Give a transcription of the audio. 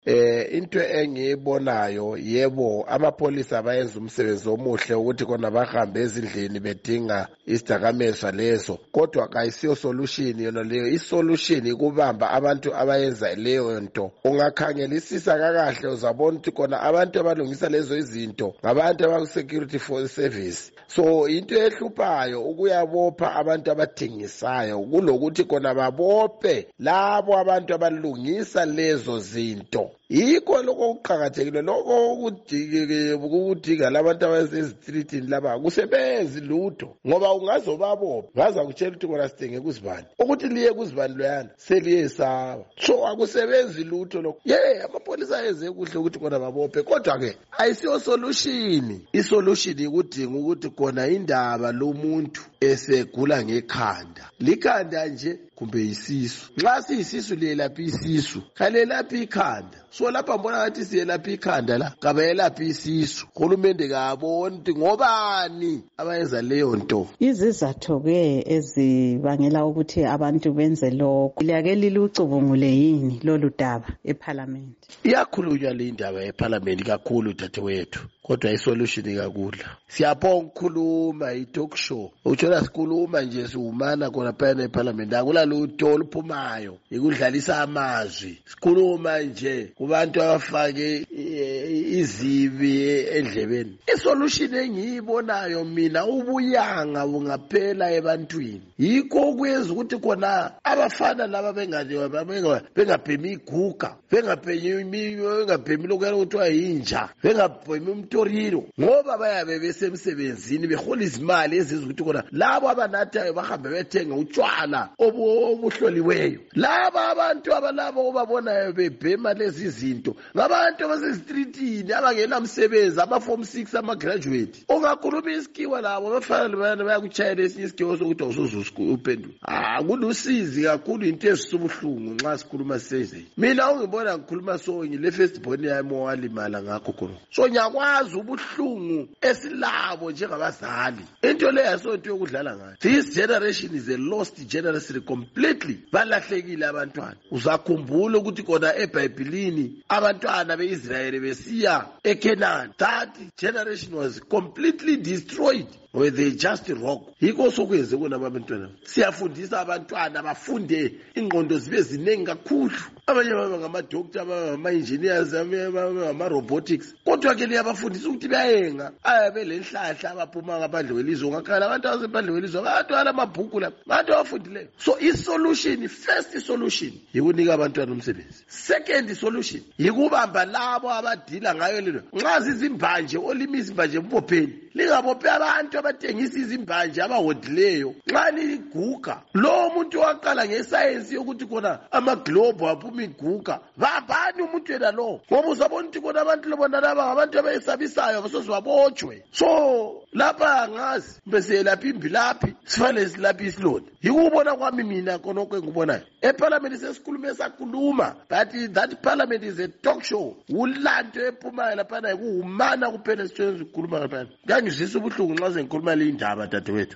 into engiyibonayo yebo amapholisa bayenza umsebenzi omuhle ukuthi kona bahambe ezindlini bedinga isidakamizwa lezo, kodwa kayisiyo solution yona leyo. Isolution ikubamba abantu abayenza leyo nto. Ungakhangelisisa kakahle uzabona ukuthi kona abantu abalungisa lezo izinto ngabantu abaku-security service. So into ehluphayo ukuyabopha abantu abathengisayo kulokuthi kona babophe labo abantu abalungisa lezo zinto. Yikho lokho kuqakathekile, lokho ukudinga labantu abasezitritini laba kusebenzi lutho, ngoba ungazobabopha baza kutshela ukuthi kona sidinge kuzibani, ukuthi liye kuzibani loyana seliyesaba. So akusebenzi lutho lokho. Amapholisa yenze kuhle ukuthi kona babophe, kodwa ke ayisiyo solution. Isolution ikudinga ukuthi kona indaba lomuntu esegula ngekhanda, likhanda nje kumbe isisu. Nxa siyisisu liyelapha isisu, kalelapha ikhanda. So lapha mbona ngathi siyelapha ikhanda la, kabayelapha isisu. Uhulumende kaboni ukuthi ngobani abayenza leyo nto. Izizatho-ke ezibangela ukuthi abantu benze lokho, liyake lilucubungule yini lolu daba ephalamende? Iyakhulunywa le ndaba ephalamende kakhulu dadewethu, kodwa isolution kakudla. Siyabonga ukukhuluma i-talk show, uthola sikhuluma nje siwumana khona phana ephalamende, akula lutho oluphumayo, ikudlalisa amazwi. Sikhuluma nje kubantu abafake izibi endlebeni. Isolution engiyibonayo mina ubuyanga bungaphela ebantwini. Yikho kwenza ukuthi khona abafana laba bengabhemi iguga, bengabhemi lokuyana kuthiwa yinja, bengabhemi umtoriro, ngoba bayabe besemsebenzini behola izimali eziza ukuthi khona labo abanathayo bahambe bethenga utshwala obuhloliweyo. Laba abantu abalabo obabonayo bebhema lezi zinto ngabantu abasesitritini abangena msebenzi, ama-form 6 ama-graduate. Ungakhuluma isikhiwa labo bafana lebana bayakutshayela esinye isikhiwa sokuthi awusoze uphendule. Kulusizi kakhulu into ezisubuhlungu nxa sikhuluma siseze. Mina ungibona ngikhuluma so ngile first born yami owalimala ngakho khona. So nyakwazi ubuhlungu esilabo njengabazali. Into leyo asonto yokudlala ngayo. This generation is a lost generation completely. Balahlekile abantwana. Uzakhumbula ukuthi kona eBhayibhelini abantwana beIsrael besiya eKenani, that generation was completely destroyed where they just rock. Yikho sokwenze kona abantwana. Siyafundisa abantwana bafunde ingqondo zibe zinengi kakhulu. Abanye baba ngama-doctor, ama-engineers, ama-robotics. Kodwa ke liyabafundisa ukuthi bayenga abelenhlahla abaphuma ngaphandle kwelizwe. Ngakhala abantu abasephandle kwelizwe batwala amabhuku la, abantu abafundileyo. So isolution, first solution yikunika abantwana umsebenzi. Second solution yikubamba labo abadila ngayo lelo. Nxa zizimbanje olimisa imbanje mbopheni, lingabophe abantu abathengisa izimbanje abahodileyo. Nxa liguga lo muntu waqala ngesayensi yokuthi khona ama-globe aphuma iguga, babani umuntu yena lo, ngoba uzabona ukuthi khona abantu lobona laba ngabantu abayesabisayo abasoze babotshwe. So lapha ngazi bese lapha imbilaphi sifane silapha isilonda. Yikubona kwami mina konke ngikubonayo eParliament sesikhuluma esakhuluma, but that Parliament is a talk show. Ulanto ephumayo lapha kuhumana kuphela sithola ukukhuluma lapha. Ngangizisa ubuhlungu nxa sengikhuluma le ndaba dadewethu.